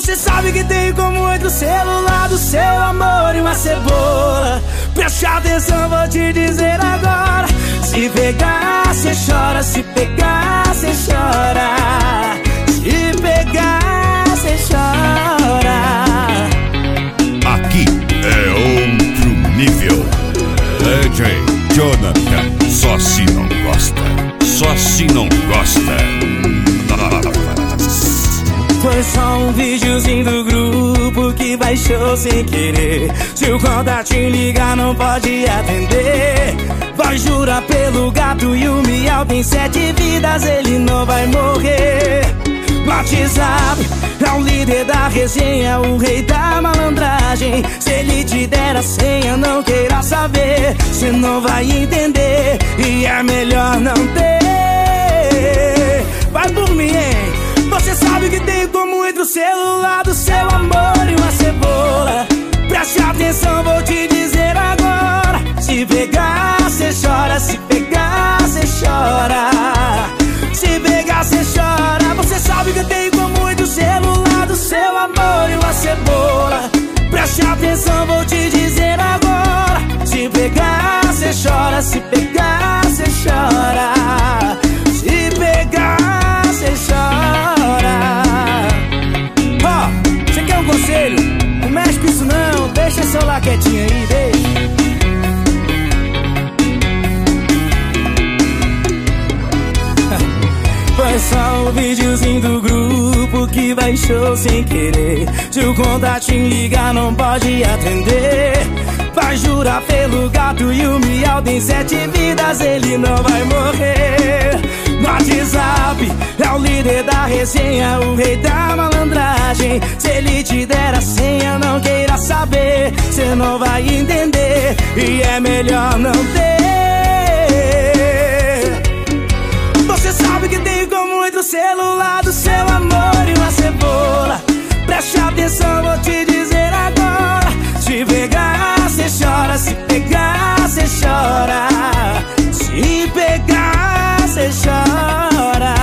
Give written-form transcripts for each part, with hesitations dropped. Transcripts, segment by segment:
Você sabe que tenho como outro celular do seu amor e uma cebola. Preste atenção, vou te dizer agora. Se pegar, cê chora. Se pegar, cê chora. Se pegar, cê chora. Aqui é outro nível. DJ Jonathan, só se não gosta. Só se não gosta. Foi só um videozinho do grupo que baixou sem querer. Se o contatinho ligar não pode atender. Vai jurar pelo gato e o miau tem 7 vidas, ele não vai morrer. No WhatsApp é o líder da resenha, o rei da malandragem. Se ele te der a senha, não queira saber. Cê não vai entender e é melhor não ter. Vai por mim, hein? Você sabe que tenho como entre o celular do seu amor e uma cebola. Preste atenção, vou te dizer agora. Se pegar, cê chora. Se pegar, cê chora. Se pegar, cê chora. Você sabe que eu tenho como entre o celular do seu amor e uma cebola. Preste atenção, vou te dizer agora. Se pegar, cê chora. Se pegar, cê chora. Se pegar, cê chora. Você quer um conselho? Não mexe com isso não, deixa o celular quietinho aí, deixa. Foi só um videozinho do grupo que baixou sem querer. Se o contatinho ligar não pode atender. Vai jurar pelo gato e o miau tem 7 vidas, ele não vai morrer. No WhatsApp é o líder da resenha, o rei da malandragem. Se ele te der a senha, não queira saber. Cê não vai entender e é melhor não ter. Você sabe que tenho como entre o celular do seu amor e uma cebola. Preste atenção, vou te dizer agora. Se pegar, cê chora. Se pegar, cê chora. Se pegar, cê chora.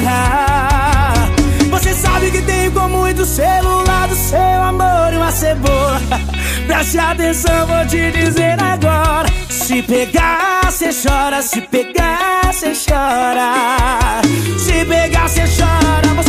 Você sabe que tenho como entre o celular do seu amor e uma cebola. Preste atenção, vou te dizer agora. Se pegar, cê chora. Se pegar, cê chora. Se pegar, cê chora.